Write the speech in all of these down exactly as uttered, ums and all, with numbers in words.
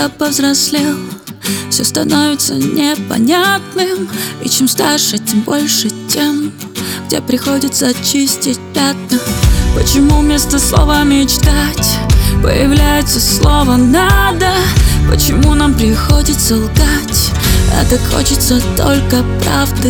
когда повзрослел, все становится непонятным. И чем старше, тем больше тем, где приходится чистить пятна. Почему вместо слова «мечтать» появляется слово «надо»? Почему нам приходится лгать, а так хочется только правды?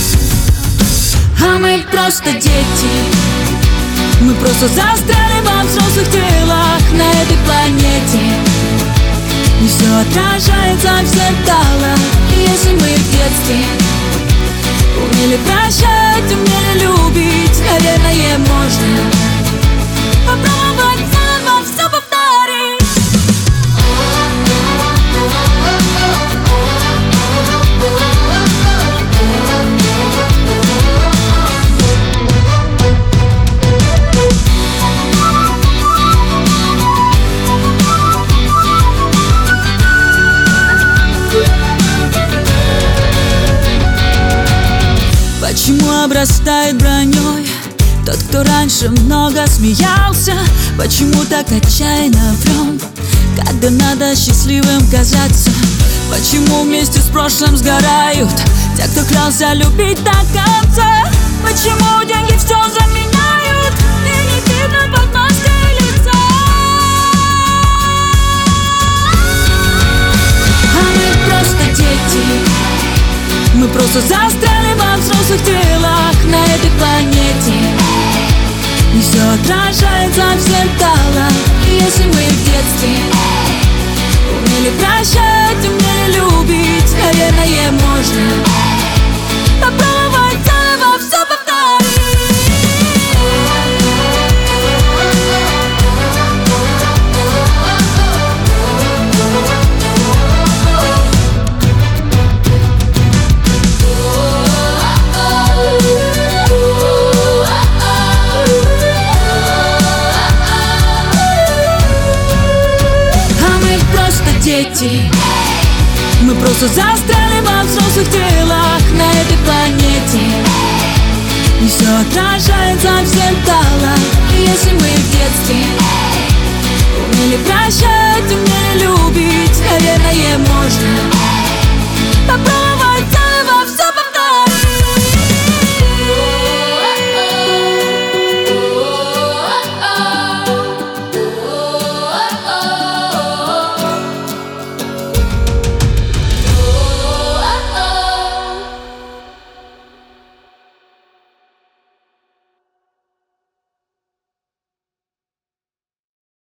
А мы просто дети, мы просто застряли во взрослых телах на этой планете. Не все отражается в зеркалах. И если мы в детстве умели прощать, умели любить, наверное, можно попробовать заново все повторить. Почему обрастает броней тот, кто раньше много смеялся? Почему так отчаянно врем, когда надо счастливым казаться? Почему вместе с прошлым сгорают те, кто клялся любить до конца? Почему деньги все заменяют и не видно под маской лица? А мы просто дети, мы просто застряли во взрослых телах на этой планете. Не все отражается в зеркалах. И если мы в детстве умели прощать, умели любить, наверное, можно попробовать заново все повторить. Дети, мы просто застряли во взрослых телах на этой планете. Не все отражается в зеркалах. И если мы в детстве умели прощать, умели любить, наверное, можно попробовать